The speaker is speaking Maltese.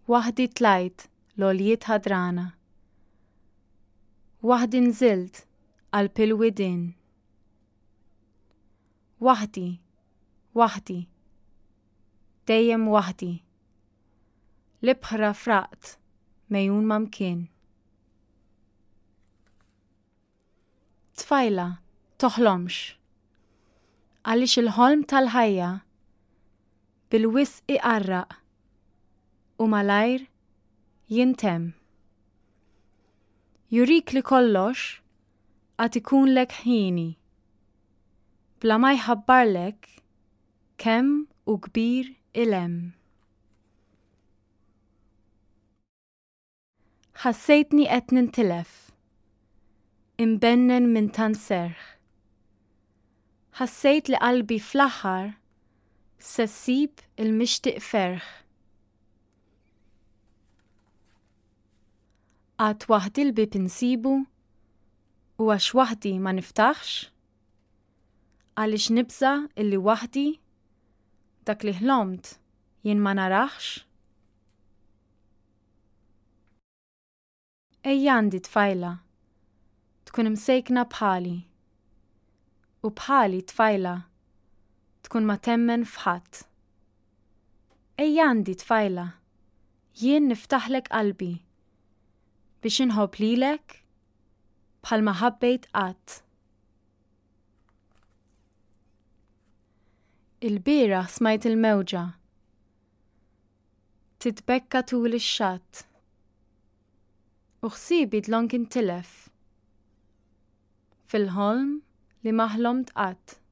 Waħdi tlajt l-għoljiet ħadrana. Waħdi nżilt għal-pilwidin. Waħdi, dejjem waħdi. L-ibħra fraqt mejjun mamkien. Tfajla, toħlomx. Għaliex il-ħolm tal-ħajja bil-wisq iqarraq u malajr jintemm. Jurik li kollox għad ikunlek ħini, bla ma jħabbarlek kemm u kbir il-hemm. Ħassejtni qed nintilef, imbennen minn tant serħ. Ħassejt li qalbi fl-aħħar se ssib il-mixtieq ferħ. Għad waħdi l-bib insibu u għax waħdi ma niftaħx, għaliex nibża illi waħdi dak li ħlomt jien ma naraħx. Ejja għandi tfajla, tkun imsejkna bħali, u bħali tfajla tkun ma temmen fħadd. Ejja għandi tfajla, jien niftaħlek qalbi biex inħobb lilek bħalma ħabbejt qatt. Il-bieraħ smajt il-mewġa titbekka tul ix-xatt u ħsiebi dlonk intilef fil-ħolm li ma ħlomt qatt.